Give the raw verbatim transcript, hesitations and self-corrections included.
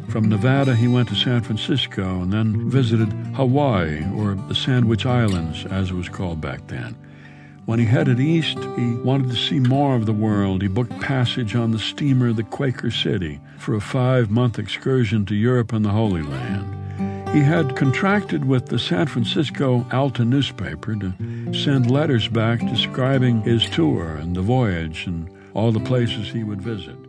From Nevada, he went to San Francisco and then visited Hawaii, or the Sandwich Islands, as it was called back then. When he headed east, he wanted to see more of the world. He booked passage on the steamer the Quaker City for a five-month excursion to Europe and the Holy Land. He had contracted with the San Francisco Alta newspaper to send letters back describing his tour and the voyage and all the places he would visit.